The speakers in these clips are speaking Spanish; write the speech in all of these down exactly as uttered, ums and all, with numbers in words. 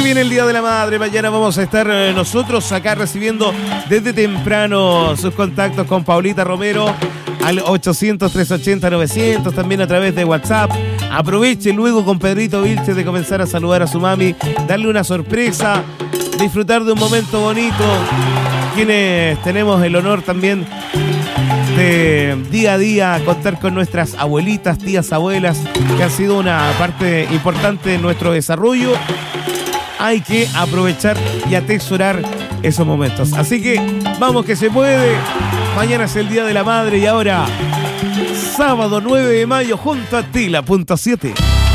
viene el Día de la Madre. Mañana vamos a estar eh, nosotros acá recibiendo desde temprano sus contactos con Paulita Romero al ochocientos, trescientos ochenta, novecientos, también a través de WhatsApp. Aproveche luego con Pedrito Vilches de comenzar a saludar a su mami, darle una sorpresa, disfrutar de un momento bonito. Quienes tenemos el honor también de día a día contar con nuestras abuelitas, tías, abuelas, que han sido una parte importante de nuestro desarrollo. Hay que aprovechar y atesorar esos momentos. Así que vamos que se puede. Mañana es el Día de la Madre y ahora sábado nueve de mayo junto a ti, la punto siete.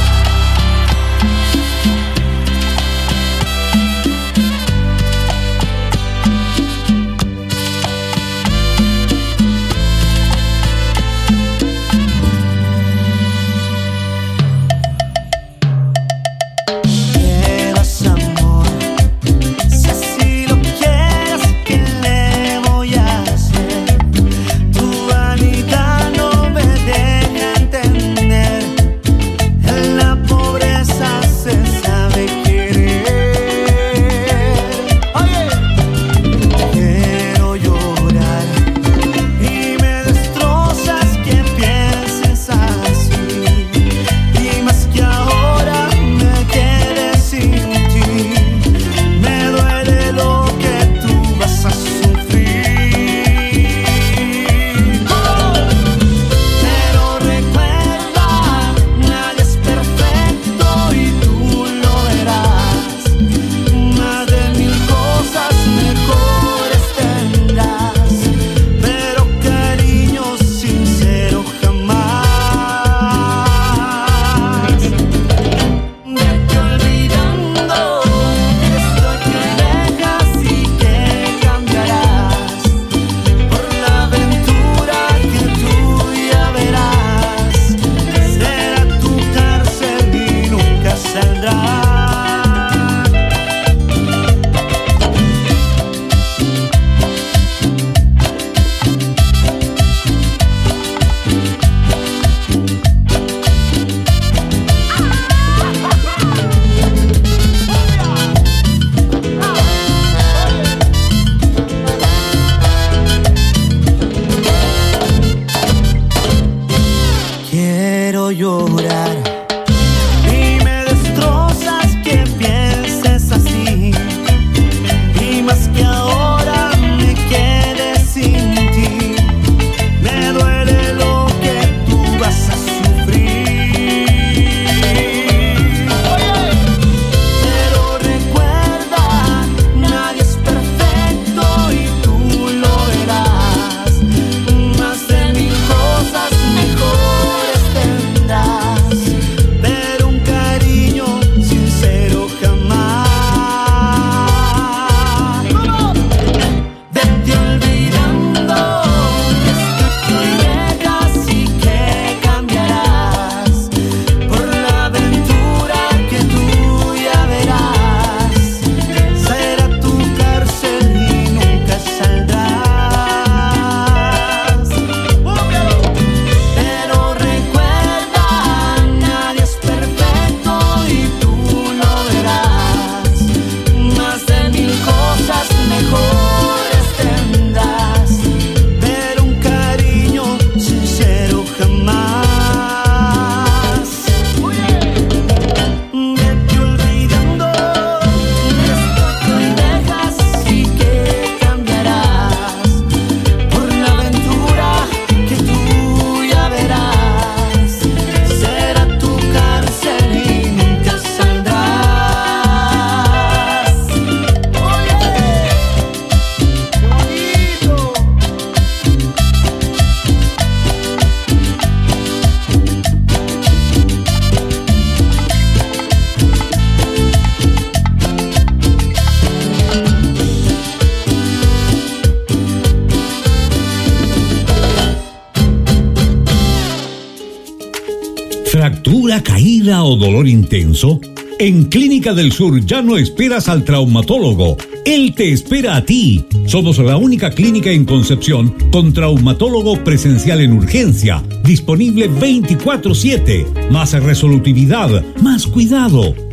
¿Fractura, caída o dolor intenso? En Clínica del Sur ya no esperas al traumatólogo. Él te espera a ti. Somos la única clínica en Concepción con traumatólogo presencial en urgencia, disponible veinticuatro siete. Más resolutividad, más cuidado.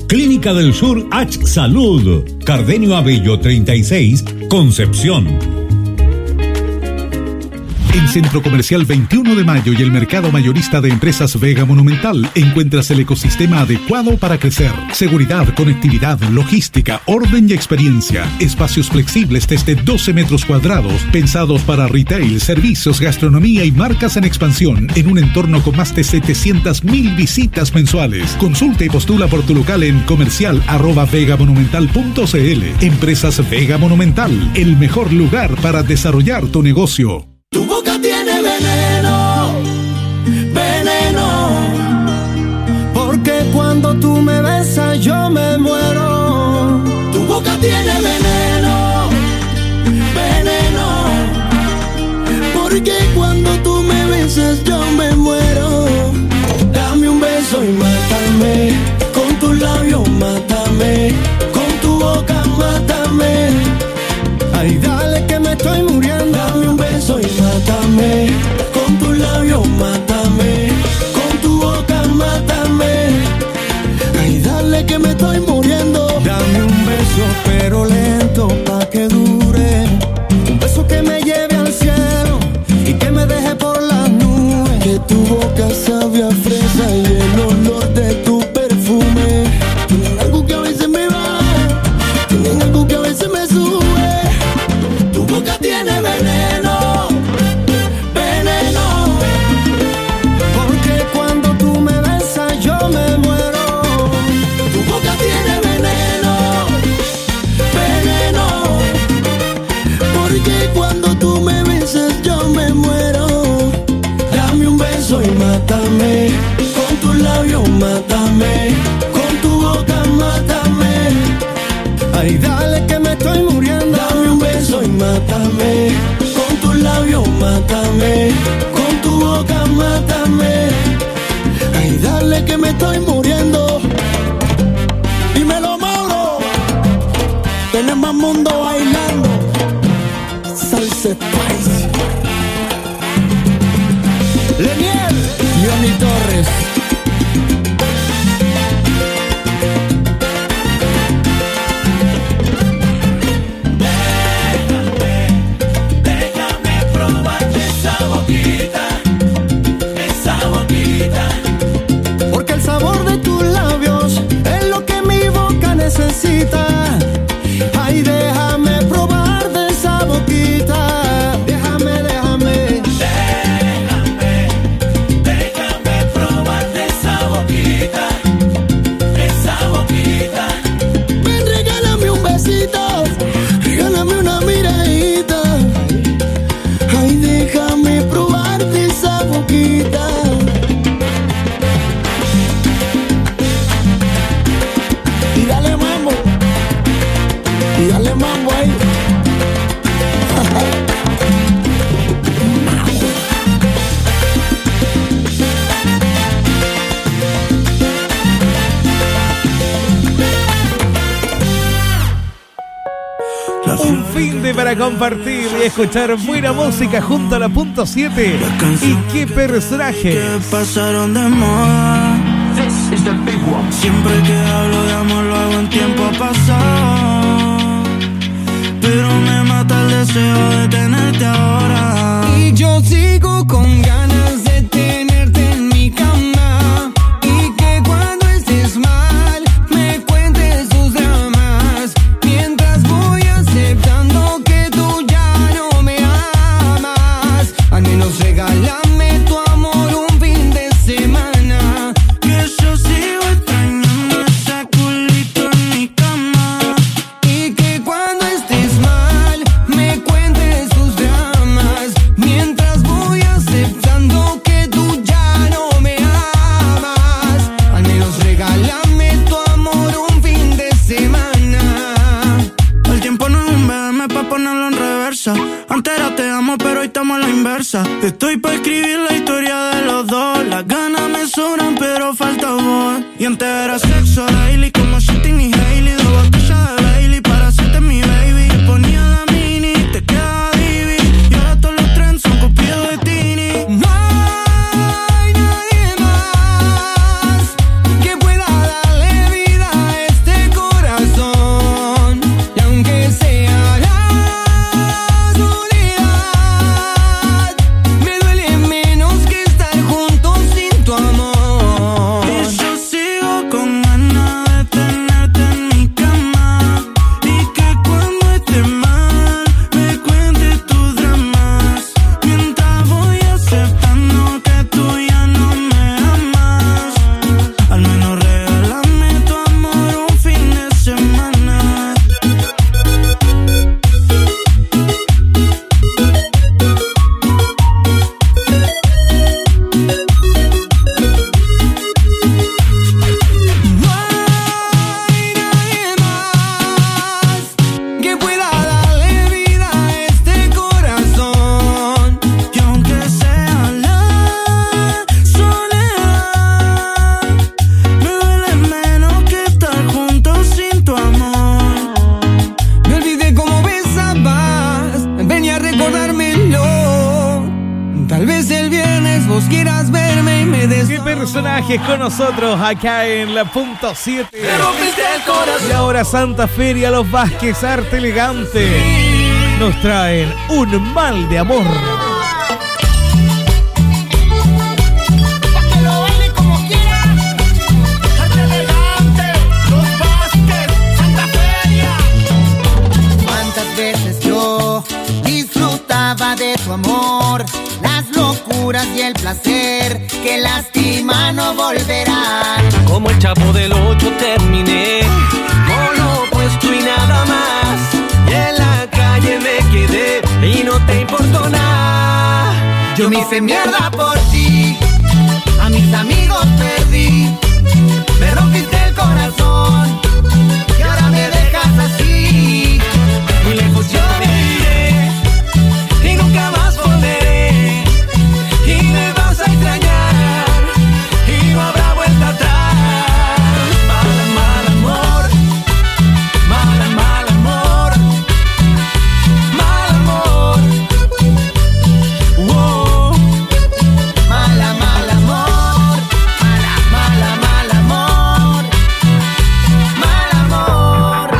Clínica del Sur H Salud, Cardenio Abello treinta y seis, Concepción. En Centro Comercial veintiuno de Mayo y el Mercado Mayorista de Empresas Vega Monumental encuentras el ecosistema adecuado para crecer. Seguridad, conectividad, logística, orden y experiencia. Espacios flexibles desde doce metros cuadrados, pensados para retail, servicios, gastronomía y marcas en expansión, en un entorno con más de setecientas mil visitas mensuales. Consulta y postula por tu local en comercial arroba vegamonumental punto cl. Empresas Vega Monumental, el mejor lugar para desarrollar tu negocio. Tu boca tiene veneno, veneno, porque cuando tú me besas yo me muero. Tu boca tiene veneno, veneno, porque cuando tú me besas yo me muero. Dame un beso y mátame, con tus labios mátame, con tu boca mátame. Ay, dale que me estoy muriendo. Dame un beso y mátame, con tus labios mátame, con tu boca mátame. Ay, dale que me estoy muriendo. Dame un beso pero lento pa' que dure, un beso que me lleve al cielo y que me deje por las nubes. Que tu boca sabe a fresa y el olor de tu perfume tienen algo que a veces me va, tienen algo que a veces me sube. Tu boca tiene veneno, veneno, porque cuando tú me besas yo me muero. Tu boca tiene veneno, veneno, porque cuando tú me besas yo me muero. Dame un beso y mátame, con tus labios mátame, con tu boca mátame. Ay, dale que me estoy muriendo. Dame un beso y mátame, con tus labios mátame, con tu boca mátame. Ay, dale que me estoy muriendo. Dímelo, Mauro. Tenemos mundo bailando Salsa Spice. Leniel, Johnny Torres. Porque el sabor de tus labios es lo que mi boca necesita. Ay, déjame probar de esa boquita. Déjame, déjame. Déjame, déjame probar de esa boquita. Esa boquita. Ven, regálame un besito. Regálame una miradita. Ay, déjame probar de esa boquita. Y dale mambo, y dale mambo ahí. Un fin de para compartir y escuchar buena música junto a la punto siete. Y qué personajes. Que pasaron de moda. Siempre que hablo de amor lo hago en tiempo pasado, pero me mata el deseo de tenerte ahora. Y yo sigo con ganas de tenerte en mi cama, y que cuando estés mal me cuentes tus dramas, mientras voy aceptando que tú ya no me amas. Al menos regálame tu amor un fin de semana, que yo sigo extrañando ese culito en mi cama. Y que cuando estés mal me cuentes tus dramas, mientras voy aceptando que tú ya no me amas. Al menos regálame tu amor un fin de semana. El tiempo no es un B M pa' ponerlo en reversa. Antes era te amo pero hoy estamos a la inversa. Estoy pa' escribir la historia de los dos. Las ganas me sobran pero falta voz. Y antes era sexo daily como Shitting y Hailey. Dos botellas de Bailey para hacerte mi baby. Te ponía la mini, te quedaba divi. Y ahora todos los trends son copiados de Tini. No hay nadie más que pueda darle vida a vos quieras verme y me des. ¿Qué personajes con nosotros acá en la punto siete? Me rompiste el corazón. Y ahora Santa Feria, Los Vázquez, Arte Elegante, nos traen Un Mal de Amor. De tu amor, las locuras y el placer que lastima no volverán. Como el Chavo del Ocho terminé con lo opuesto y nada más. Y en la calle me quedé y no te importó nada. Yo me hice mierda por ti, a mis amigos perdí. Me rompiste el corazón y ahora me dejas así. Muy lejos yo me iré y nunca más volveré, y me vas a extrañar y no habrá vuelta atrás. Mal, mal amor, mal, mal amor, mal amor. Wow. Mala, mal amor, mala, mala, mal amor, mal amor.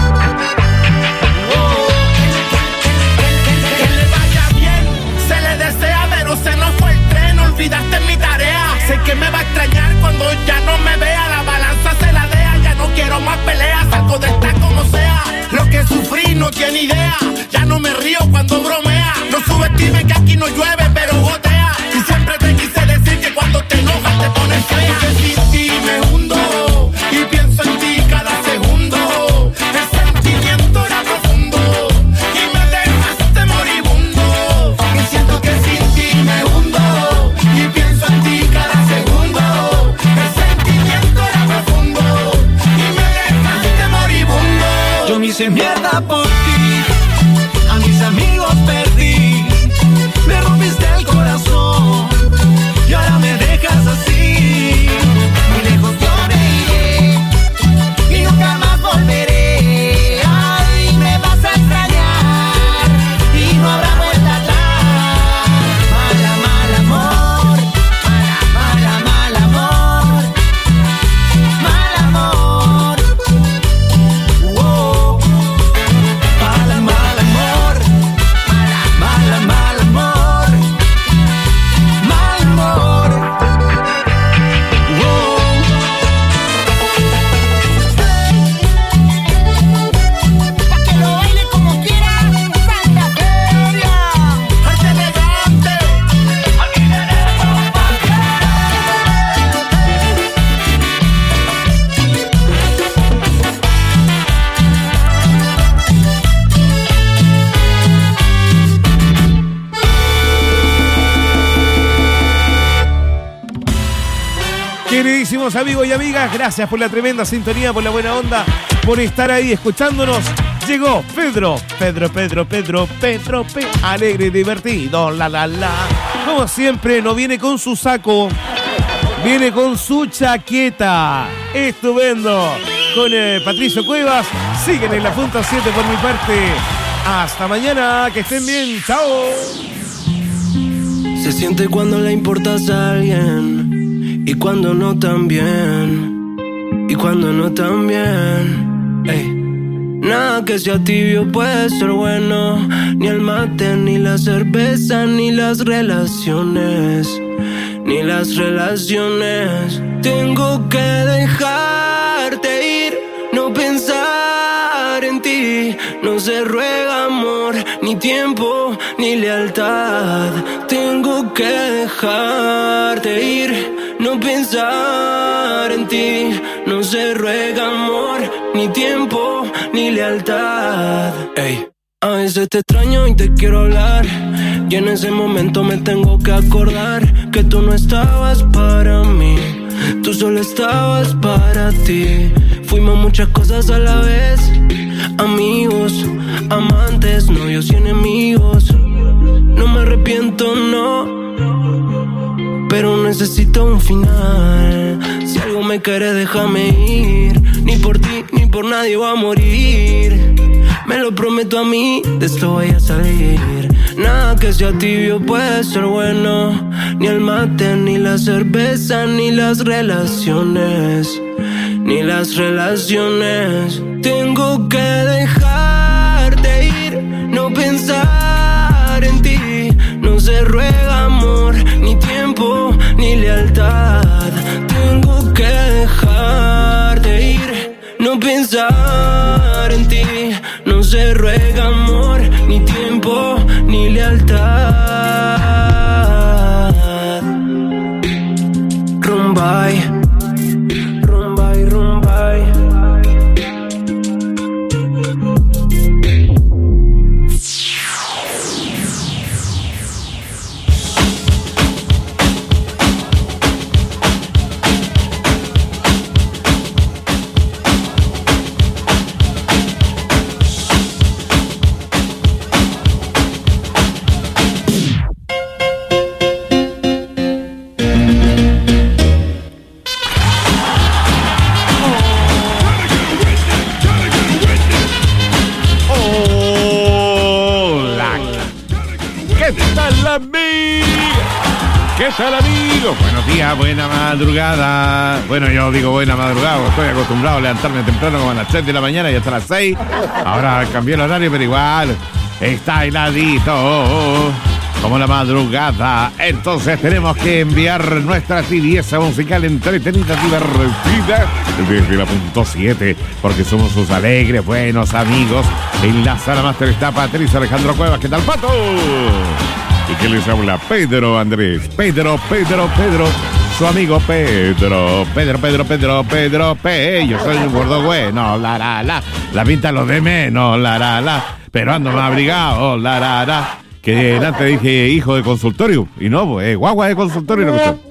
Que le vaya bien, se le desea, pero se nos fue el tren. Olvidaste mi tarea. Sé que me va a extrañar cuando ya no me vea. La balanza se la dea, ya no quiero más peleas. Salgo de esta como sea. Lo que sufrí no tiene idea. Ya no me río cuando bromea. No subestime que aquí no llueve, pero gotea. Y siempre te quise decir que cuando te enojas te pones fea. Que sin ti me hundo y pienso en ti cada segundo. El sentimiento era profundo y me dejaste moribundo. Que siento que sin ti me hundo Y pienso en ti cada segundo. El sentimiento era profundo y me dejaste moribundo. Yo me hice mierda por ti, a mis amigos perdí. Me rompiste el corazón y ahora me dejas así. muy lejos yo me iré y nunca más volveré. Ay, me vas a extrañar y no habrá vuelta atrás. Mala, mal amor, mala, mala, mal amor, mal amor. Wow. Mal, mal amor, mal, mal amor, mal amor. Wow. Pa' que lo baile como quiera, Santa Feria. Arte Elegante. Aquí Queridísimos amigos y amigas, gracias por la tremenda sintonía, por la buena onda, por estar ahí escuchándonos. Llegó Pedro, Pedro, Pedro, Pedro, Pedro, P, alegre y divertido, la, la, la. Como siempre, no viene con su saco, viene con su chaqueta. Estupendo. Con eh, Patricio Cuevas, siguen en la punta siete por mi parte. Hasta mañana, que estén bien, chao. Se siente cuando le importas a alguien y cuando no tan bien, y cuando no tan bien. Ey. Nada que sea tibio puede ser bueno, ni el mate, ni la cerveza, ni las relaciones, ni las relaciones. Tengo que dejarte ir, no pensar en ti. No se ruega amor, ni tiempo, ni lealtad. Tengo que dejarte ir, no pensar en ti. No se ruega amor, ni tiempo, ni lealtad. Ey. A veces te extraño y te quiero hablar, y en ese momento me tengo que acordar que tú no estabas para mí, tú solo estabas para ti. Fuimos muchas cosas a la vez, amigos, amantes, novios y enemigos. No me arrepiento, no, pero necesito un final. Si algo me quieres, déjame ir. Ni por ti, ni por nadie voy a morir. Me lo prometo a mí, de esto voy a salir. Nada que sea tibio puede ser bueno. Ni el mate, ni la cerveza, ni las relaciones. Ni las relaciones. Tengo que dejarte ir, no pensar en ti. No se ruega amor, ni tiempo, ni lealtad. Tengo que dejarte ir, no pensar en ti. No se ruega amor, ni tiempo, ni lealtad. Rumbay, rumbay, rumbay. ¿Qué tal, amigos? Buenos días, buena madrugada. Bueno, yo digo buena madrugada, estoy acostumbrado a levantarme temprano como a las tres de la mañana y hasta las seis. Ahora cambié el horario, pero igual está heladito como la madrugada. Entonces tenemos que enviar nuestra tibieza musical entretenida, divertida desde la punto siete, porque somos sus alegres, buenos amigos. En la sala máster está Patricio Alejandro Cuevas. ¿Qué tal, Pato? ¿Y qué les habla? Pedro Andrés. Pedro, Pedro, Pedro. Su amigo Pedro. Pedro, Pedro, Pedro, Pedro, P. Yo soy un gordo bueno, la, la, la. La pinta los de menos, la, la, la. Pero ando más abrigado, la, la, la. Que antes dije hijo de consultorio. Y no, pues, guagua de consultorio. No me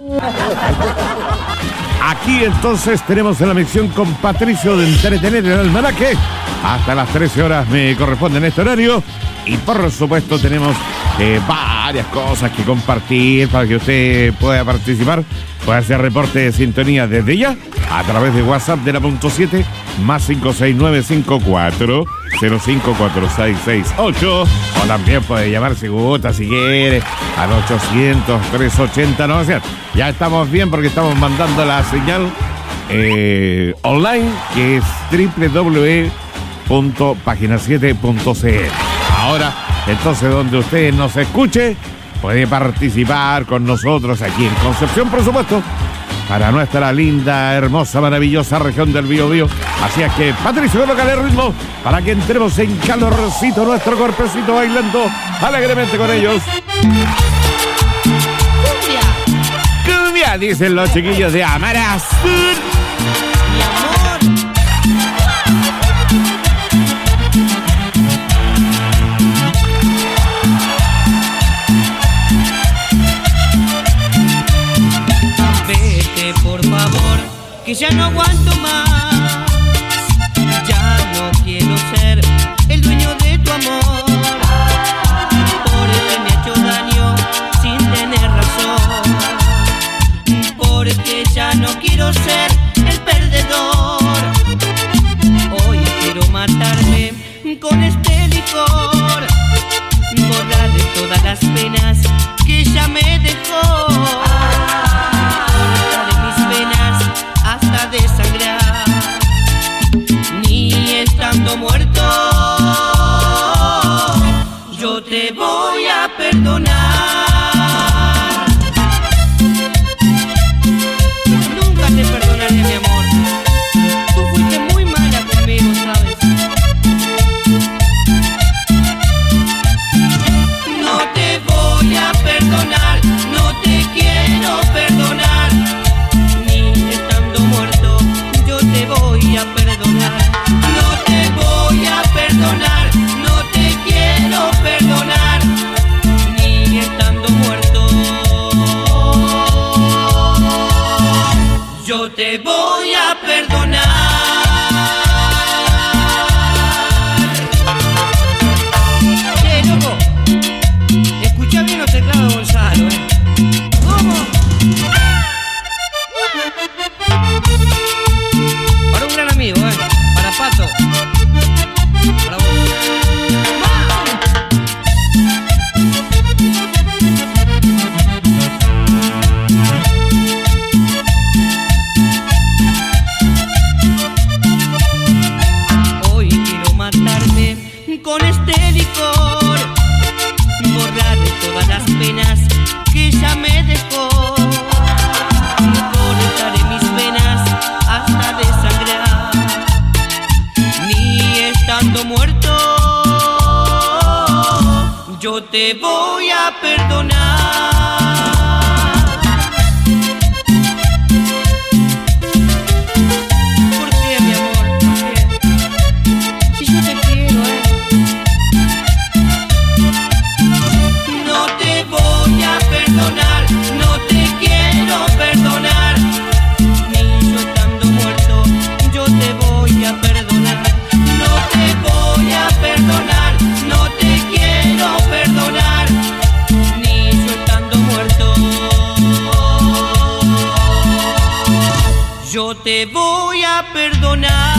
Aquí entonces tenemos en la misión con Patricio de entretener el almanaque. Hasta las trece horas me corresponde en este horario. Y por supuesto tenemos eh, varias cosas que compartir para que usted pueda participar. Puede hacer reporte de sintonía desde ya a través de WhatsApp de la punto siete más cinco seis nueve cinco cuatro cero cinco cuatro seis seis ocho. O también puede llamar si gusta, si quiere, al ochocientos, trescientos ochenta novecientos. Ya estamos bien porque estamos mandando la señal eh, online, que es doble u doble u doble u punto página siete punto c l. Ahora, entonces, donde usted nos escuche, puede participar con nosotros aquí en Concepción, por supuesto, para nuestra linda, hermosa, maravillosa región del Biobío. Así es que, Patricio, colócale el ritmo para que entremos en calorcito, nuestro cuerpecito bailando alegremente con ellos. Cumbia. Cumbia, dicen los chiquillos de Amarazul. Mi amor. Por favor, que ya no aguanto más. Ya no quiero ser el dueño de tu amor, porque me ha hecho daño sin tener razón, porque ya no quiero ser el perdedor. Hoy quiero matarme con este licor, borrarle todas las penas que ya me dejó. Hasta desangrar, ni estando muerto, yo te voy a perdonar. Nunca te perdonaré, mi amor. Tú fuiste muy mala conmigo, ¿sabes? No te voy a perdonar, no te quiero perdonar. Te voy a perdonar, no te voy a perdonar, no te quiero perdonar, ni estando muerto. Yo te voy a perdonar. Che, loco, escucha bien los teclados de Gonzalo, ¿eh? ¿Cómo? Para un gran amigo, ¿eh? Para Pato. Para vos. te voy a perdonar. ¿Por qué, mi amor? ¿Por qué? Si yo te quiero, ¿eh? No te voy a perdonar, no te quiero perdonar. Ni yo estando muerto, yo te voy a perdonar. No te voy a perdonar, no te quiero perdonar. Ni yo estando muerto, yo te voy a perdonar.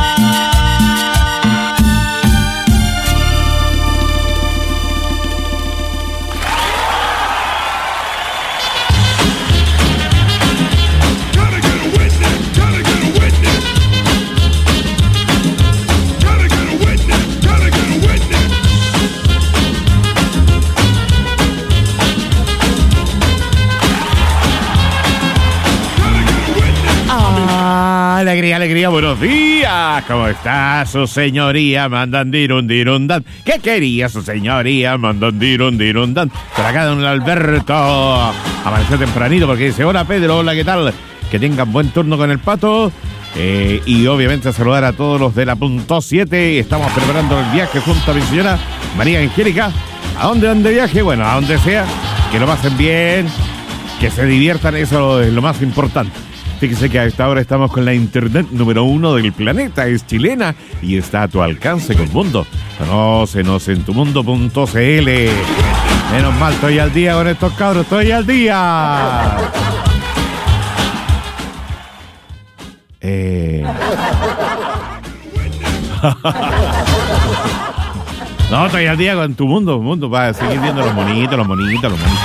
Alegría, alegría, buenos días. ¿Cómo está su señoría? Mandan dirun, dirundan. ¿Qué quería su señoría? Mandan dirun, dirundan. Por acá don Alberto amaneció tempranito porque dice: hola Pedro, hola, ¿qué tal? Que tengan buen turno con el Pato. Eh, y obviamente saludar a todos los de la punto siete. Estamos preparando el viaje junto a mi señora María Angélica. ¿A dónde van de viaje? Bueno, a donde sea. Que lo pasen bien, que se diviertan, eso es lo más importante. Fíjese que a esta hora estamos con la internet número uno del planeta, es chilena y está a tu alcance con Mundo. Conócenos en tumundo punto c l. Menos mal, estoy al día con estos cabros, estoy al día. Eh... No, estoy al día con tu mundo, mundo, para seguir viendo los monitos, los monitos, los monitos.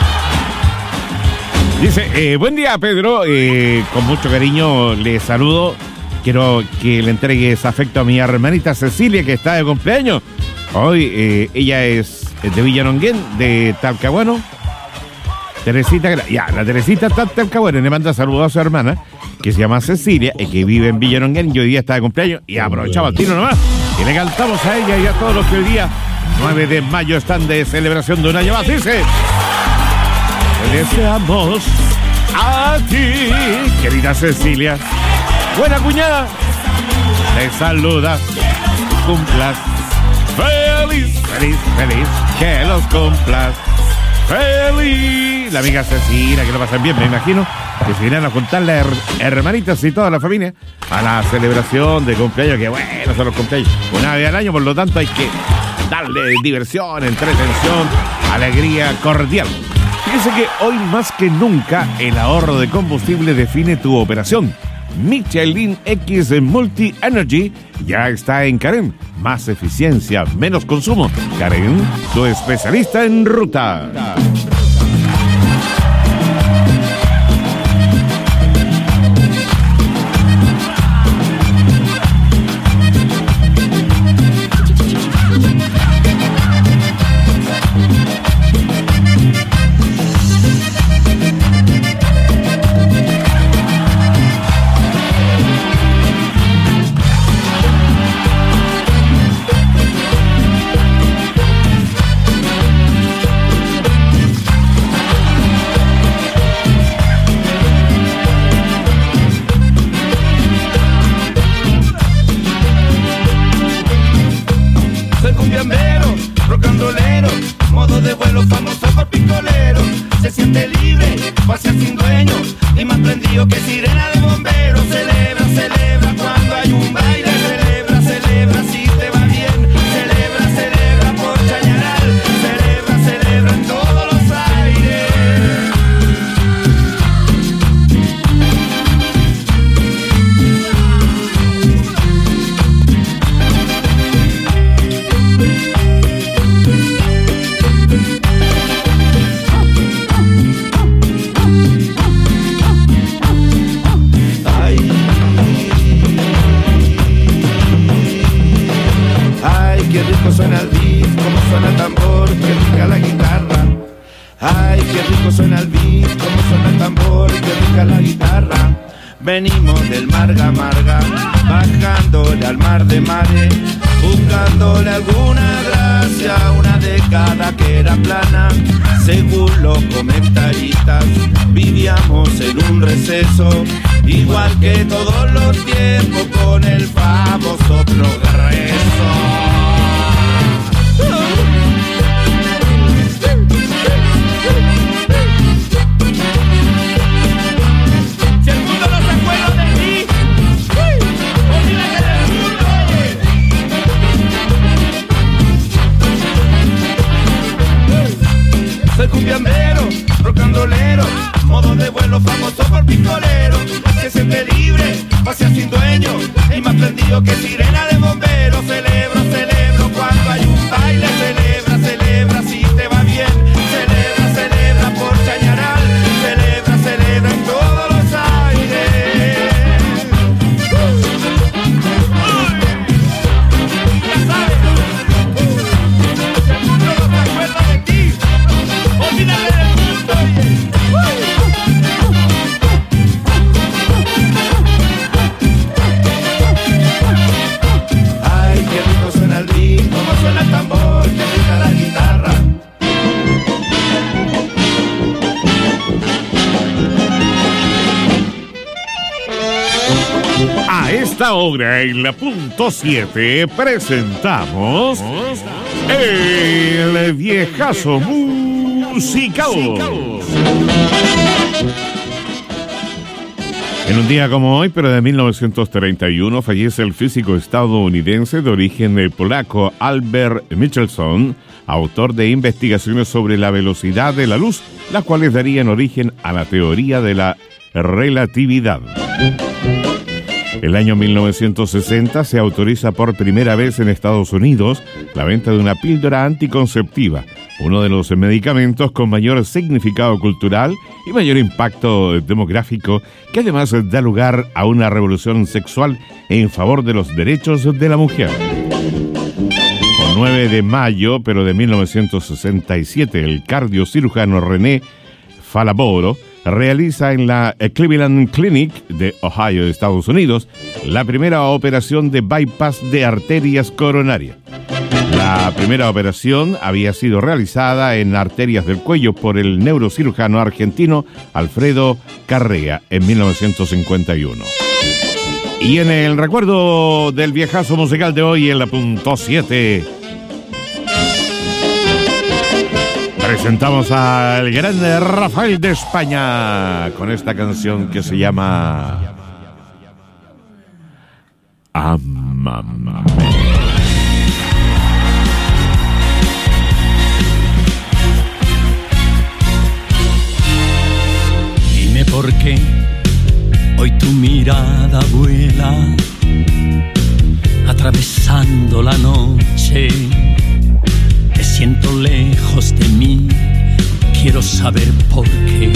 Dice, eh, buen día Pedro, eh, con mucho cariño le saludo. Quiero que le entregues afecto a mi hermanita Cecilia, que está de cumpleaños. Hoy eh, ella es de Villanonguén, de Talcahuano. Teresita, ya, la Teresita está en Talcahuano, le manda saludos a su hermana, que se llama Cecilia, y que vive en Villanonguén, y hoy día está de cumpleaños, y aprovechamos el tiro nomás, y le cantamos a ella y a todos los que hoy día, nueve de mayo, están de celebración de un año más, dice... Te deseamos a ti, querida Cecilia. Buena cuñada. Te saluda. Cumplas. Feliz, feliz, feliz. Que los cumplas. Feliz. La amiga Cecilia, que lo pasen bien, me imagino. Que se irán a juntar las hermanitas y toda la familia a la celebración de cumpleaños. Que bueno, son los cumpleaños una vez al año, por lo tanto hay que darle diversión, entretención, alegría cordial. Fíjese que hoy más que nunca el ahorro de combustible define tu operación. Michelin X Multi Energy ya está en Carén. Más eficiencia, menos consumo. Carén, tu especialista en ruta. Que sirena de bomberos, celebra, celebra cuando hay un baile, celebra, celebra si te va bien, celebra, celebra por Chañaral, celebra, celebra en todos los aires. Suena el beat, como suena el tambor, que rica la guitarra. Ay, qué rico suena el beat, como suena el tambor, que rica la guitarra. Venimos del Marga Marga, bajándole al mar de mares, buscándole alguna gracia. hacia una década que era plana. Según los comentaristas, vivíamos en un receso, igual que todos los tiempos, con el famoso progreso. Si el mundo no se acuerda de mí, olvídate del mundo. Soy cumbiambero, rock and rollero, modo de vuelo famoso por picolero, que se siente libre, pasea sin dueño, y más prendido que sirena de bombero. Celebro, celebro cuando hay un baile, celebra, celebra si te va bien, celebra, celebra por Chañaral, celebra, celebra en todos los aires. Ya sabes, si el mundo no se acuerda de ti, olvídate del mundo, oye. Ay, qué rico suena el beat, cómo suena el tambor, qué rica la guitarra. A esta hora en la punto siete presentamos el viejazo musical. En un día como hoy, pero de mil novecientos treinta y uno, fallece el físico estadounidense de origen polaco Albert Michelson, autor de investigaciones sobre la velocidad de la luz, las cuales darían origen a la teoría de la relatividad. El año mil novecientos sesenta se autoriza por primera vez en Estados Unidos la venta de una píldora anticonceptiva, uno de los medicamentos con mayor significado cultural y mayor impacto demográfico, que además da lugar a una revolución sexual en favor de los derechos de la mujer. El nueve de mayo, pero de mil novecientos sesenta y siete, el cardiocirujano René Falaboro realiza en la Cleveland Clinic de Ohio, Estados Unidos, la primera operación de bypass de arterias coronarias. La primera operación había sido realizada en arterias del cuello por el neurocirujano argentino Alfredo Carrea en mil novecientos cincuenta y uno. Y en el recuerdo del viejazo musical de hoy en la punto siete, presentamos al grande Rafael de España con esta canción que se llama Amame. Dime por qué hoy tu mirada vuela atravesando la noche. Te siento lejos de mí, quiero saber por qué.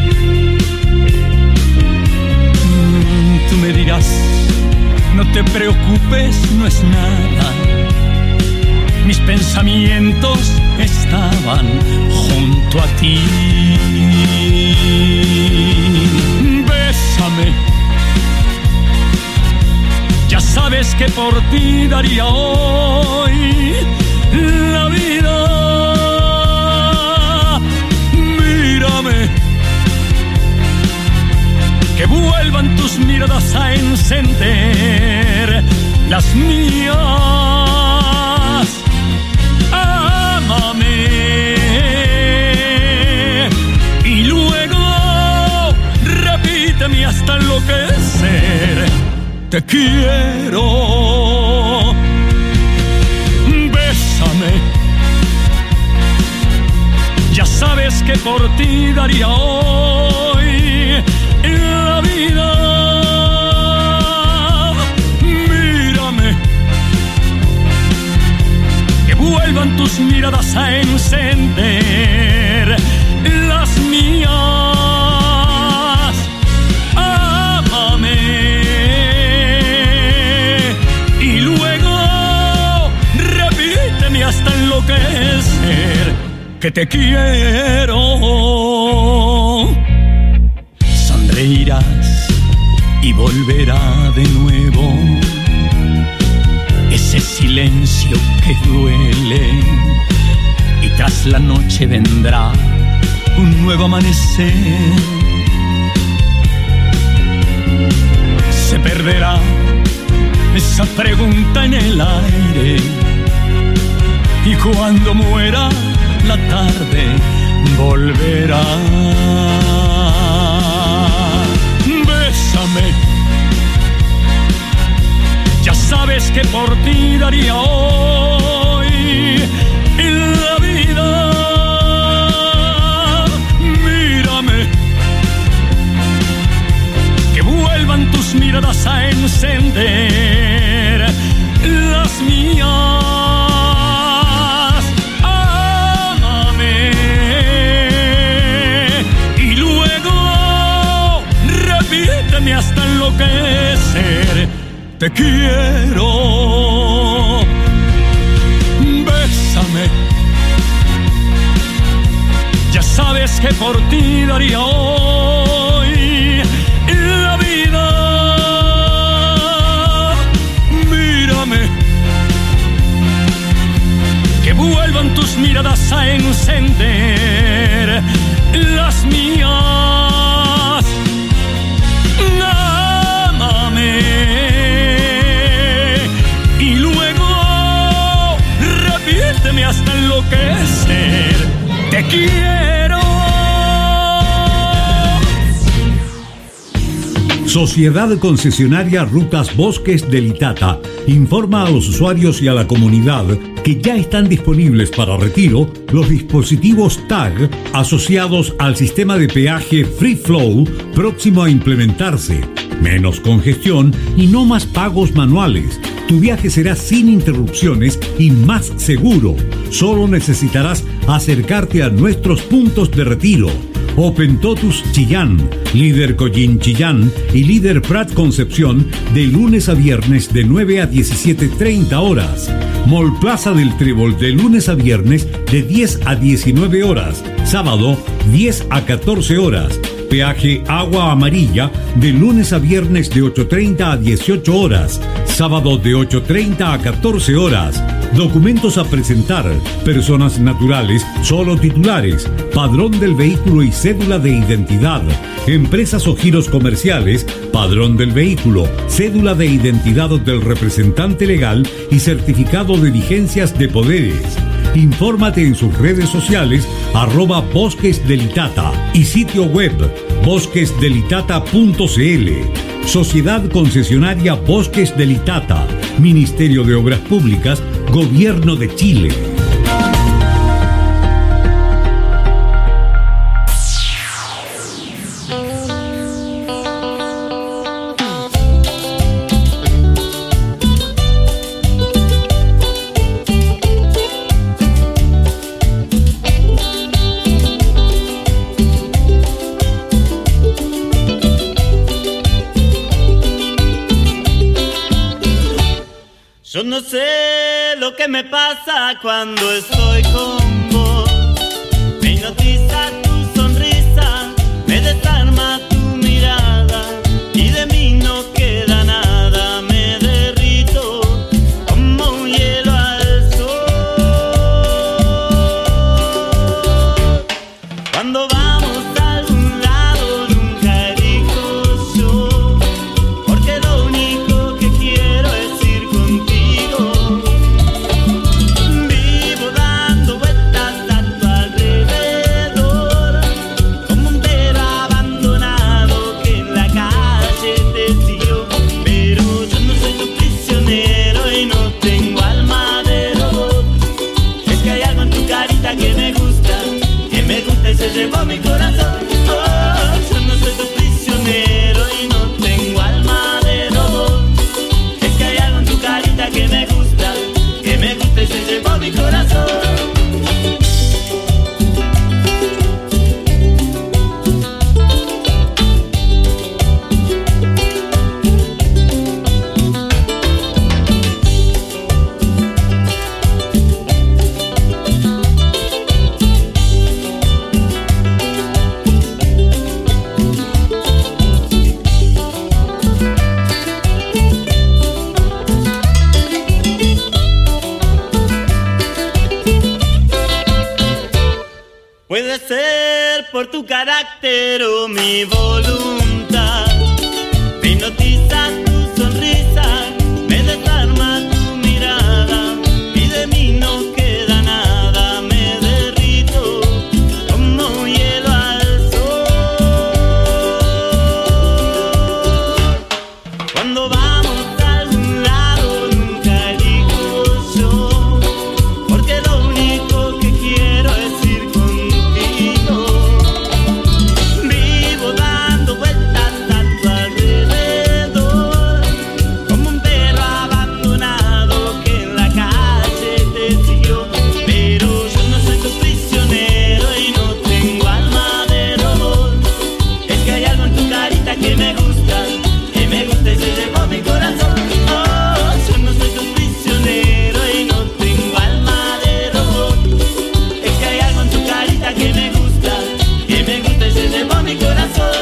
Mm, tú me dirás, no te preocupes, no es nada. Mis pensamientos estaban junto a ti. Bésame, ya sabes que por ti daría hoy la vida. Mírame, que vuelvan tus miradas a encender las mías. Ámame y luego repíteme hasta enloquecer. Te quiero. Ya sabes que por ti daría hoy la vida. Mírame, que vuelvan tus miradas a encender las mías. Ámame y luego repíteme hasta enloquecer que te quiero. Sonreirás y volverá de nuevo ese silencio silencio que duele, y tras la noche vendrá un nuevo amanecer. Se perderá esa pregunta en el aire, y cuando muera la tarde volverá. Bésame, ya sabes que por ti daría hoy la vida. Mírame, que vuelvan tus miradas a encender las mías. Ámame y luego repíteme hasta enloquecer: te quiero. Bésame, ya sabes que por ti daría hoy la vida. Mírame, que vuelvan tus miradas a encender las mías. Ámame y luego repíteme hasta enloquecer: te quiero. Sociedad Concesionaria Rutas Bosques del Itata informa a los usuarios y a la comunidad que ya están disponibles para retiro los dispositivos T A G asociados al sistema de peaje Free Flow próximo a implementarse. Menos congestión y no más pagos manuales. Tu viaje será sin interrupciones y más seguro. Solo necesitarás acercarte a nuestros puntos de retiro. Open Totus Chillán, Líder Collín Chillán y Líder Prat Concepción de lunes a viernes de nueve a diecisiete treinta horas. Mall Plaza del Trébol de lunes a viernes de diez a diecinueve horas. Sábado diez a catorce horas. Peaje Agua Amarilla de lunes a viernes de ocho treinta a dieciocho horas. Sábado de ocho treinta a catorce horas. Documentos a presentar: personas naturales, solo titulares, padrón del vehículo y cédula de identidad. Empresas o giros comerciales: padrón del vehículo, cédula de identidad del representante legal y certificado de vigencias de poderes. Infórmate en sus redes sociales arroba Bosques del Itata y sitio web bosques del itata punto c l. Sociedad Concesionaria Bosques del Itata, Ministerio de Obras Públicas, Gobierno de Chile. Yo no sé lo que me pasa cuando estoy con vos. Me hipnotiza tu sonrisa, me desarma tu mirada y de mí no queda nada. Me derrito como un hielo al sol. Cuando vamos a algún lado nunca elijo yo, porque lo único que quiero es ir contigo. Vivo dando vueltas tu carácter o mi voluntad. Me hipnotiza tu sonrisa, me desarma tu mirada y de mí no queda nada. Me derrito como hielo al sol. Cuando vamos a algún lado nunca elijo yo, porque lo único que quiero es ir contigo. Vivo dando vueltas a tu alrededor, como un perro abandonado que en la calle te siguió. Pero yo no soy tu prisionero y no tengo alma de robot. Es que hay algo en tu carita que me gusta, que me gusta y se llevó mi corazón. Oh, yo no soy tu prisionero y no tengo alma de robot. Es que hay algo en tu carita que me gusta, que me gusta y se llevó mi corazón.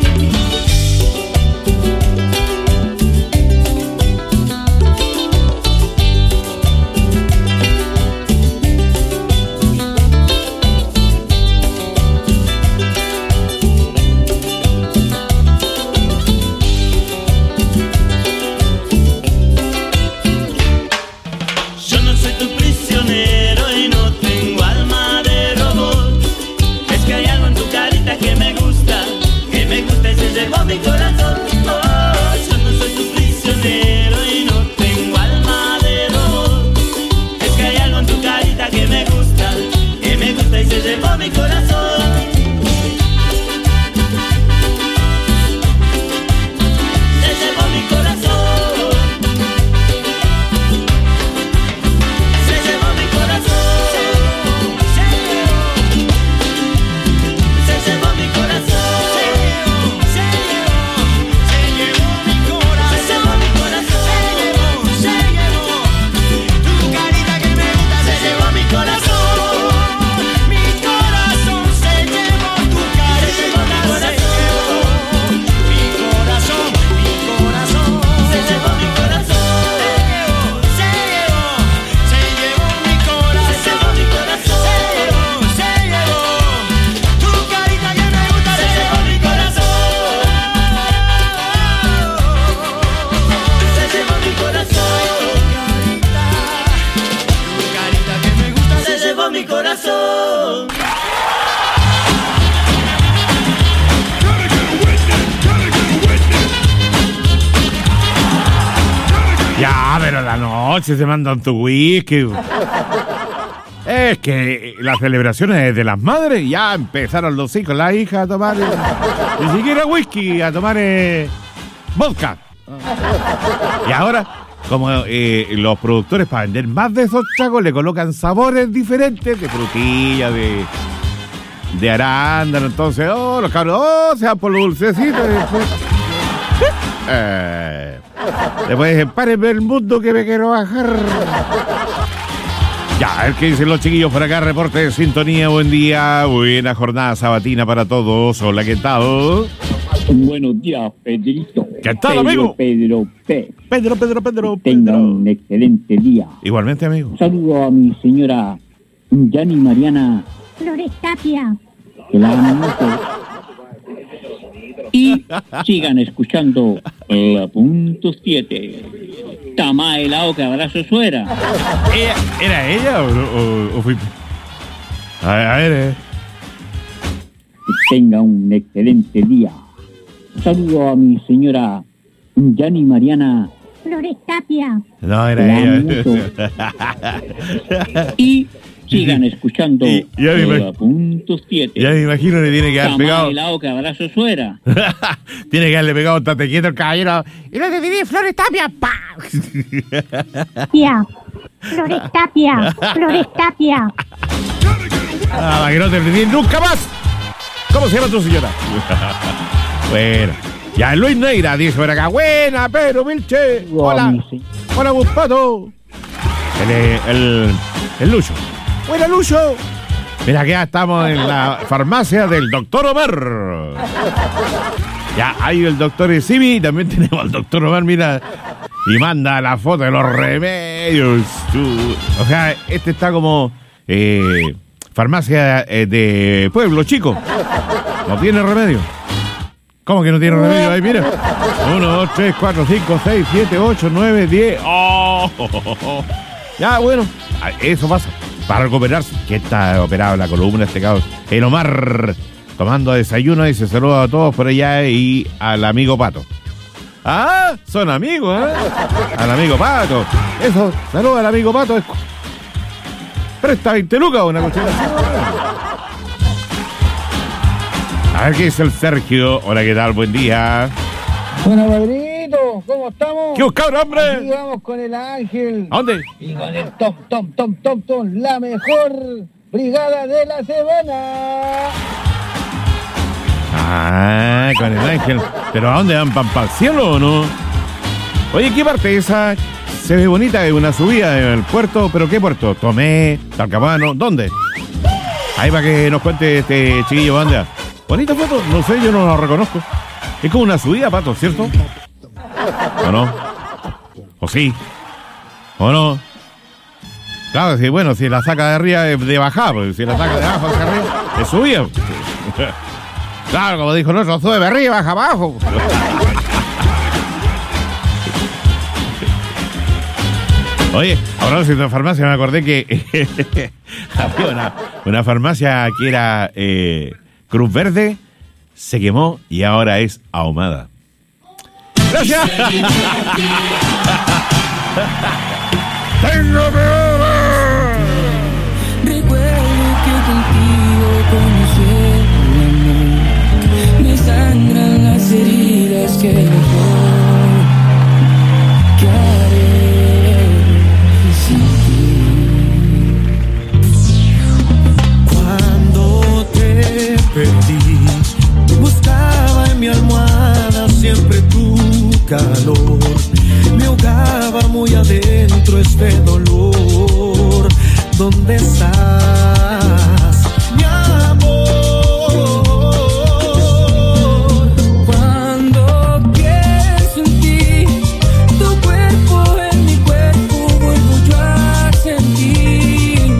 Yo no soy tu prisionero y no tengo alma de robot. Es que hay algo en tu carita que me gusta, que me gusta y se llevó mi corazón. Oh, yo no soy tu prisionero y no tengo alma de robot. Es que hay algo en tu carita que me gusta, que me gusta y se llevó mi corazón. Se llevó mi corazón. Se llevó mi corazón. Se llevó mi corazón. Se llevó mi corazón. Se llevó mi corazón. Se llevó tu carita que me gusta. Se llevó mi corazón. Mi corazón se llevó tu carita. Se llevó mi corazón. Mi corazón. Se llevó mi corazón. Se llevó. Se llevó mi corazón. Se llevó mi corazón. Se llevó tu carita que me gusta. Se llevó mi corazón. Se llevó mi corazón. Tu carita que me gusta. Se llevó mi corazón. Ya, pero la noche se mandan tu whisky. Es que las celebraciones de las madres ya empezaron los hijos, las hijas a tomar eh, ni siquiera whisky, a tomar eh, vodka. Y ahora, como eh, los productores para vender más de esos chagos le colocan sabores diferentes de frutilla, de, de arándano, entonces, oh, los cabros, oh, se van por los dulcecitos. Y después, eh, después, párenme el mundo que me quiero bajar. Ya, el que dicen los chiquillos por acá, reporte de sintonía, buen día, buena jornada sabatina para todos. Hola, ¿qué tal? Buenos días, Pedrito. ¿Qué tal, Pedro, amigo? Pedro, P. Pedro, Pedro, Pedro, Que tenga Pedro. un excelente día. Igualmente, amigo. Un saludo a mi señora Yani Mariana, Flores Tapia. que la amo mucho. Y sigan escuchando la punto siete. Tama helado que abrazo suera. ¿Ella, ¿Era ella o, o, o fui? A ver, a ver eh. Que tenga un excelente día. Un saludo a mi señora Yani Mariana, Flores Tapia. No, que era la amo ella. mucho. Y sigan escuchando Y- ya me imag- la punto siete. Ya me imagino que tiene que haber Tama pegado. helado que abrazo suera. Tiene que haberle pegado un tate quieto el caballero. Y lo decidí, Flores Tapia. ¡Pa! Tapia. Flores Tapia. Flores Tapia. Ah, para que no te olvides nunca más. ¿Cómo se llama tu señora? Bueno, ya Luis Neira dice por acá. Buena, Pedro Vilche. Hola. Hola, Buspato. El, el, el Lucho. Buena, Lucho. Mira, que ya estamos en la farmacia del doctor Omar. Ya hay el doctor Simi, también tenemos al doctor Omar, mira. Y manda la foto de los remedios. O sea, este está como eh, farmacia eh, de pueblo chico. No tiene remedio. ¿Cómo que no tiene remedio? Ahí, mira. uno, dos, tres, cuatro, cinco, seis, siete, ocho, nueve, diez. ¡Oh! Ya, bueno. Eso pasa. Para recuperarse. Que está operado la columna este cabrón. El Omar tomando desayuno y se saluda a todos por allá y al amigo Pato. Ah, son amigos, ¿eh? Al amigo Pato. Eso, saluda al amigo Pato. Presta veinte lucas o una cuestión así. A ver qué dice el Sergio. Hola, ¿qué tal? Buen día. Bueno, Pedrito, ¿cómo estamos? ¿Qué buscaron, hombre? Aquí vamos con el Ángel. ¿A dónde? Y con el Tom, Tom, Tom, Tom, Tom, la mejor brigada de la semana. Ah, con el Ángel. ¿Pero a dónde van? ¿Pan para el cielo o no? Oye, ¿qué parte esa? Se ve bonita, es una subida en el puerto. ¿Pero qué puerto? Tomé, Talcahuano, ¿dónde? Ahí para que nos cuente este chiquillo, banda. ¿Bonita foto? No sé, yo no la reconozco. Es como una subida, Pato, ¿cierto? ¿O no? ¿O sí? ¿O no? Claro, sí, bueno, si la saca de arriba es de bajada, pues si la saca de abajo hacia arriba es subida. Claro, como dijo nosotros, sube de arriba, baja abajo. Oye, hablando de farmacia, me acordé que había una, una farmacia que era eh, Cruz Verde, se quemó y ahora es Ahumada. ¡Gracias! ¡Tengo peor! Recuerdo que contigo conocí el amor. Me sangran las heridas que dejó. ¿Qué haré sin ti? Cuando te perdí, buscaba en mi almohada siempre tu calor. Me ahogaba muy adentro este dolor. ¿Dónde estás, mi amor? Cuando pienso en ti, tu cuerpo en mi cuerpo vuelvo yo a sentir.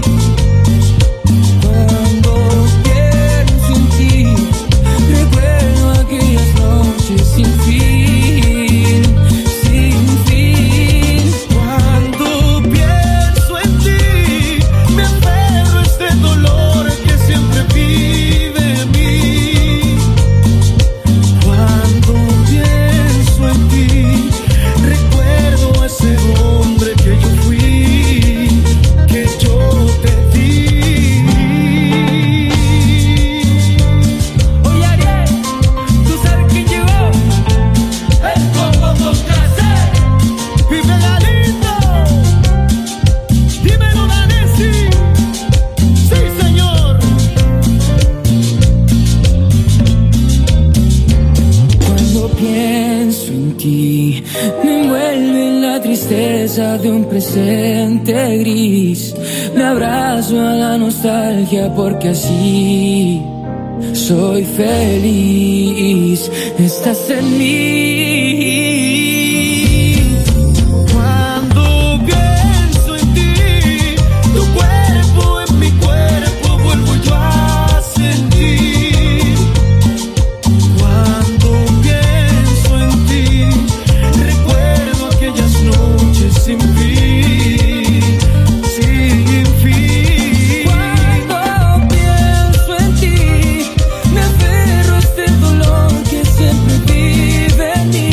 Cuando pienso en ti, recuerdo aquellas noches sin fin, sin fin. Cuando pienso en ti, me aferro a este dolor que siempre vive en mí. Cuando pienso en ti, recuerdo a ese hombre que yo fui, que yo te di. Oye, Ariel, ¿tú sabes quién llegó? El Combo con Cassette, vive la lindo. Dímelo, Danesi. Sí, señor. Cuando pienso en ti, me envuelve la tristeza de un presente gris. Me abrazo a la nostalgia porque así soy feliz. Estás en mí. Cuando pienso en ti, tu cuerpo en mi cuerpo vuelvo yo a sentir. Cuando pienso en ti, recuerdo aquellas noches sin fin, sin fin. Cuando pienso en ti, me aferro a este dolor que siempre vive en mí.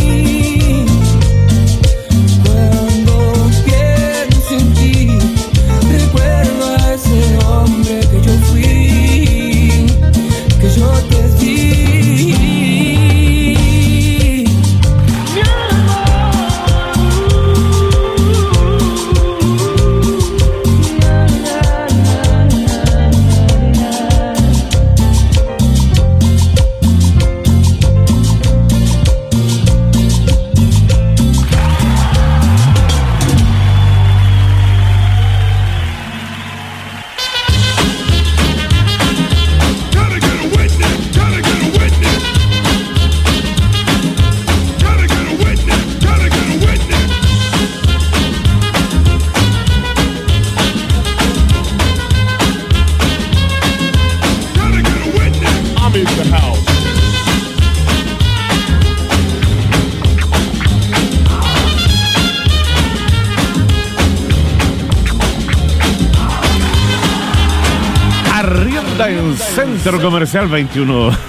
Arrienda en Centro Comercial veintiuno. es,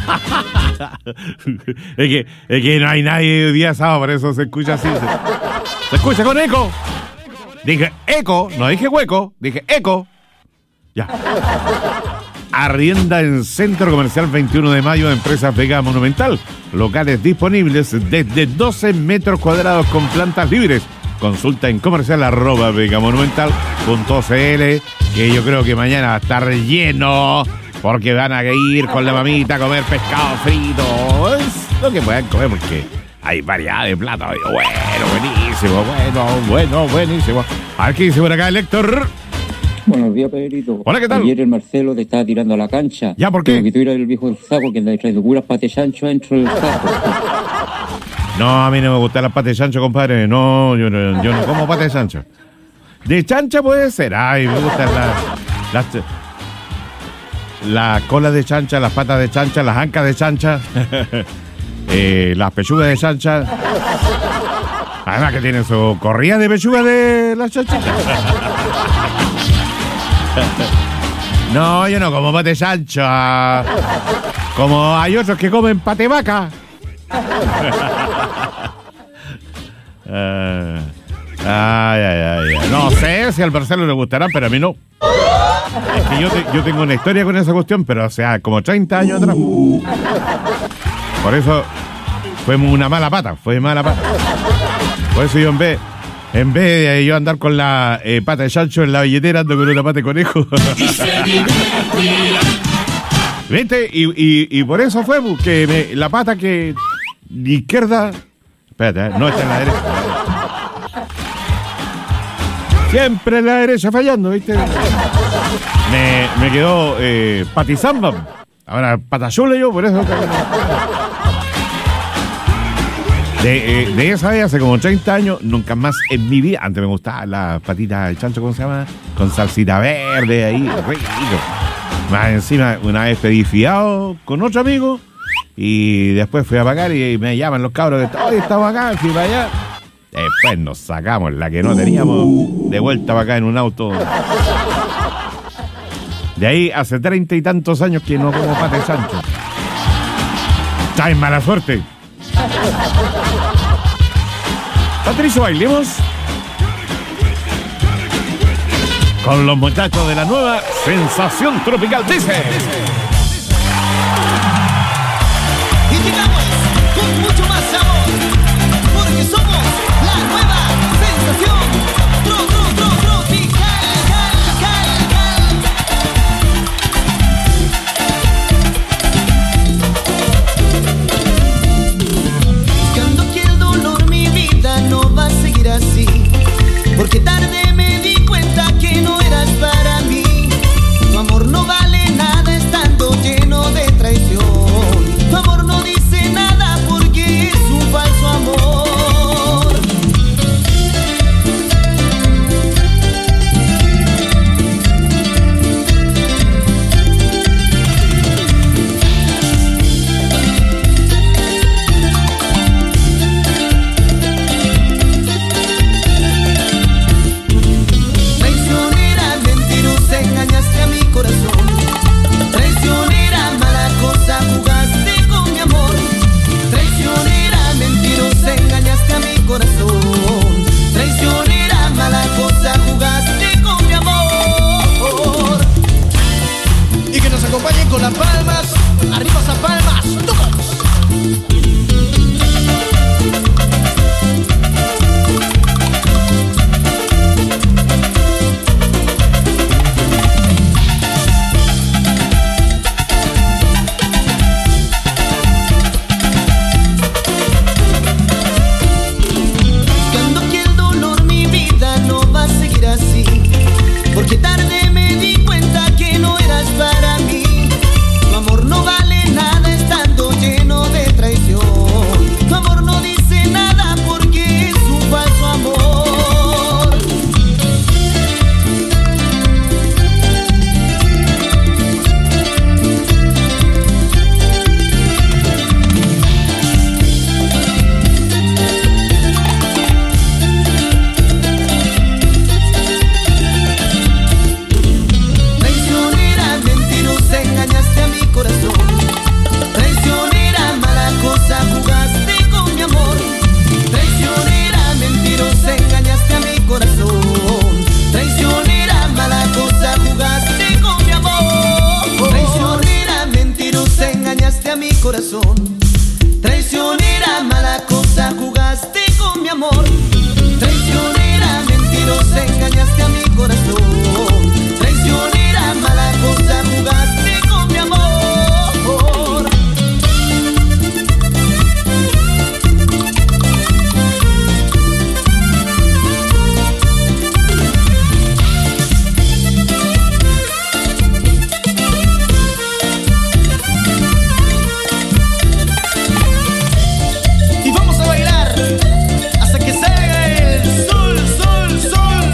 que, es que no hay nadie hoy día sábado, por eso se escucha así. Se, se escucha con eco. Dije eco, no dije hueco, dije eco. Ya. Arrienda en Centro Comercial veintiuno de mayo, Empresas Vega Monumental. Locales disponibles desde doce metros cuadrados con plantas libres. Consulta en comercial arroba vegamonumental punto cl, que yo creo que mañana va a estar lleno, porque van a ir con la mamita a comer pescado frito. Es lo que puedan comer, porque hay variedad de platos. Bueno, buenísimo, bueno, bueno, buenísimo. A ver qué dice por acá el Héctor. Buenos días, Pedrito. Hola, ¿qué tal? Ayer el Marcelo te estaba tirando a la cancha. ¿Ya por qué? Pero que tú eras el viejo del saco que anda trayendo puras pates chancho dentro del saco. No, a mí no me gustan las patas de chancho, compadre. No, yo no, yo no como patas de chancho. De chancha puede ser. Ay, me gustan las... las la cola de chancha, las patas de chancha, las ancas de chancha, eh, las pechugas de chancha. Además que tienen su corrida de pechuga de las chanchitas. No, yo no como pate chancho. Como hay otros que comen pate vaca. Uh, ay, ay, ay, ay. No sé si al Marcelo le gustará, pero a mí no. Es que yo, te, yo tengo una historia con esa cuestión, pero o sea, como treinta años atrás. Por eso fue una mala pata, fue mala pata. Por eso yo en vez, en vez de yo andar con la eh, pata de chancho en la billetera, ando con una pata de conejo. ¿Viste? Y, y, y por eso fue que me, la pata que de izquierda... Espérate, ¿eh? No está en la derecha. Siempre en la derecha fallando, ¿viste? Me, me quedó eh, patizamba. Ahora patachule yo, por eso... De, eh, de esa vez, hace como treinta años, nunca más en mi vida... Antes me gustaba la patita de chancho, ¿cómo se llama? Con salsita verde ahí, rico. Más encima, una vez pedí fiado con otro amigo y después fui a pagar y me llaman los cabros que hoy estamos acá, fui para allá. Después nos sacamos la que no teníamos de vuelta para acá en un auto. De ahí hace treinta y tantos años que no como pate chancho. ¿Traes mala suerte? Patricio, bailemos con los muchachos de la nueva Sensación Tropical, dice. Y llegamos con mucho más sabor, porque somos la nueva Sensación tro, tro, tro, Tropical, cal, cal, cal. Buscando que el dolor mi vida no va a seguir así, porque tarde me di cuenta que no eras para mí. Tu amor no vale nada estando Traicionera, mala cosa, jugaste con mi amor. Traicionera, mentirosa, engañaste a mi corazón. Traicionera, mala cosa, jugaste con mi amor. Y vamos a bailar hasta que salga el sol, sol, sol.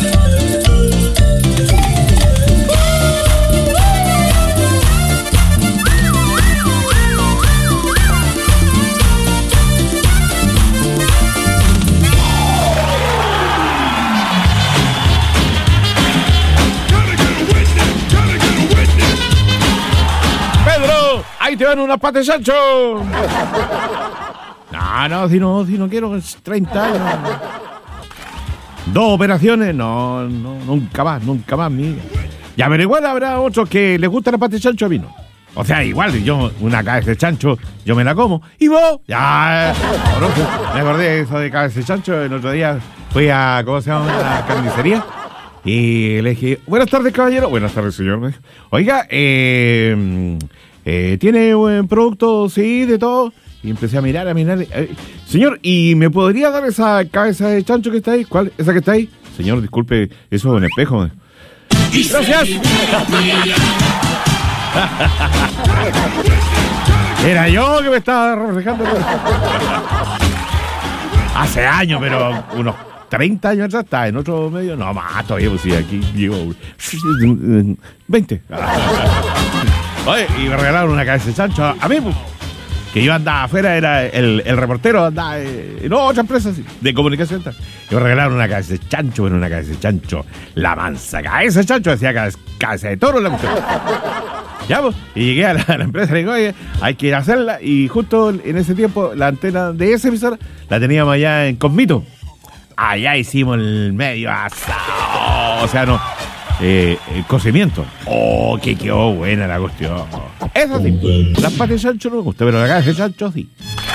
Pedro, ahí te van unas patas de chancho. No, no, si no, si no quiero, es treinta años. Dos operaciones, no, no, nunca más, nunca más, mi hija. Ya, pero igual habrá otros que les gusta la pata de chancho, a mí no. O sea, igual, yo, una cabeza de chancho, yo me la como. ¿Y vos? Ya, cabrón, me acordé de eso de cabeza de chancho. El otro día fui a, ¿cómo se llama? La carnicería. Y le dije, buenas tardes, caballero. Buenas tardes, señor. Me dijo, oiga, eh, eh, ¿tiene buen producto? Sí, de todo. Y empecé a mirar, a mirar. Eh, señor, ¿y me podría dar esa cabeza de chancho que está ahí? ¿Cuál? ¿Esa que está ahí? Señor, disculpe, eso es un espejo. Gracias. Era yo que me estaba reflejando. Hace años, pero unos treinta años atrás, está en otro medio. No, más todavía, pues sí, aquí llevo veinte. Oye, y me regalaron una cabeza de chancho a, a mí, pues, que yo andaba afuera, era el, el reportero, andaba en no, otra empresa sí, de comunicación. Y me regalaron una cabeza de chancho, bueno, una cabeza de chancho, la mansa cabeza de chancho, decía cabeza, cabeza de toro la cuestión. Ya, pues, y llegué a la, a la empresa y le digo, oye, hay que ir a hacerla. Y justo en ese tiempo, la antena de esa emisora la teníamos allá en Cosmito. Allá hicimos el medio asado, o sea, no, eh, el cocimiento. Oh, que quedó buena la cuestión. Eso sí, las patas de chancho no me gusta, pero la cabeza de chancho sí.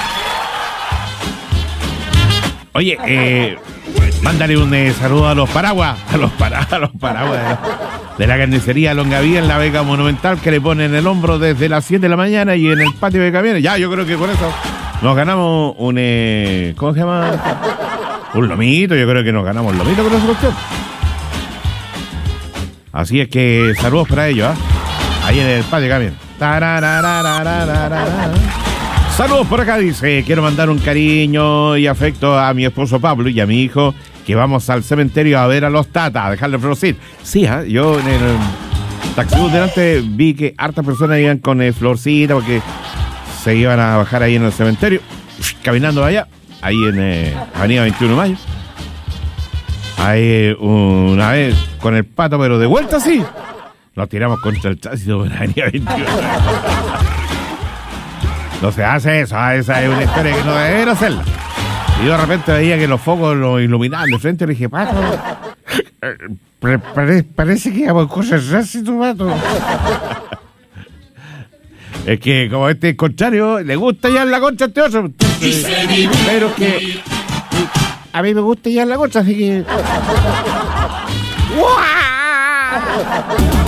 Oye, eh, mándale un eh, saludo a los paraguas, a los, para, a los paraguas de, de la carnicería Longaví en la Vega Monumental, que le ponen el hombro desde las siete de la mañana y en el patio de camiones. Ya, yo creo que con eso nos ganamos un, eh, ¿cómo se llama? Un lomito, yo creo que nos ganamos un lomito con esa cuestión. Así es que saludos para ellos, ¿eh? Ahí en el patio de camión. Saludos por acá, dice, quiero mandar un cariño y afecto a mi esposo Pablo y a mi hijo, que vamos al cementerio a ver a los tatas, a dejarle florcir. Sí, ¿eh? Yo en el taxibús delante vi que hartas personas iban con eh, florcita porque se iban a bajar ahí en el cementerio, caminando allá. Ahí en eh, Avenida veintiuno de Mayo. Ahí eh, una vez con el pato, pero de vuelta sí. Nos tiramos contra el tránsito en Avenida veintiuno. No se hace eso, ¿eh? Esa es una historia que no deben hacerla. Y yo de repente veía que los focos lo iluminaban de frente y le dije, pato, eh, pare, parece que vamos cosas tránsito, pato. Es que como este es contrario, le gusta ya la concha a este otro. Entonces, pero que a mí me gusta ya la concha, así que... ¡Uah!